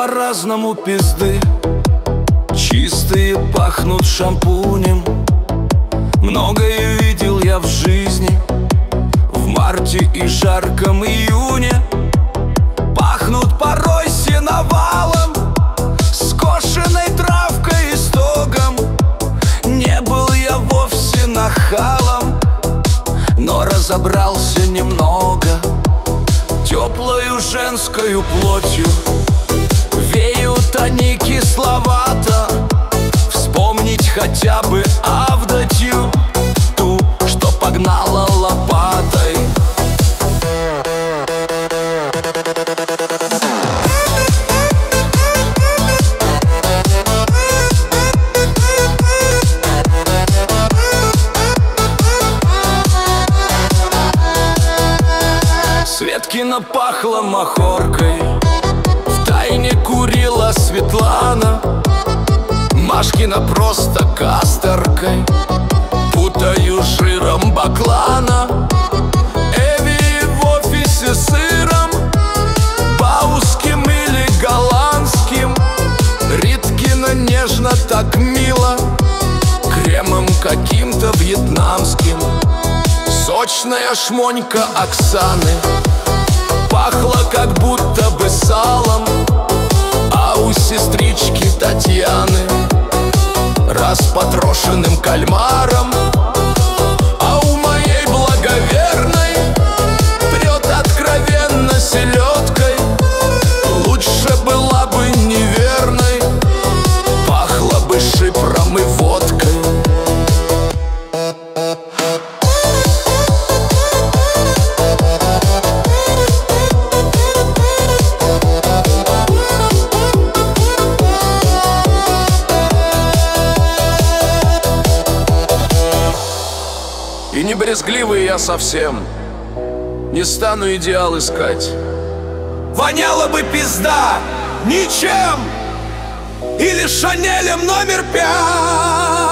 по-разному пизды. Чистые пахнут шампунем. Многое видел я в жизни. В марте и жарком июне пахнут порой сеновалом, скошенной травкой и стогом. Не был я вовсе нахалом, но разобрался немного. Теплою женскою плотью веют они кисловато. Вспомнить хотя бы Авдотью, ту, что погнала лопатой. Светкина пахла махоркой, втайне курила Светлана. Машкина просто касторкой, путаю жиром баклана. Эви в офисе сыром, бауским или голландским. Риткина нежно так мило, кремом каким-то вьетнамским. Сочная шмонька Оксаны пахла как будто бы салом, а у сестрички Татьяны распотрошенным кальмаром. А у моей благоверной прет откровенно селедкой. Лучше была бы неверной, пахла бы шипром и водкой. И не брезгливый я совсем, не стану идеал искать. Воняла бы пизда ничем или Шанелем номер 5.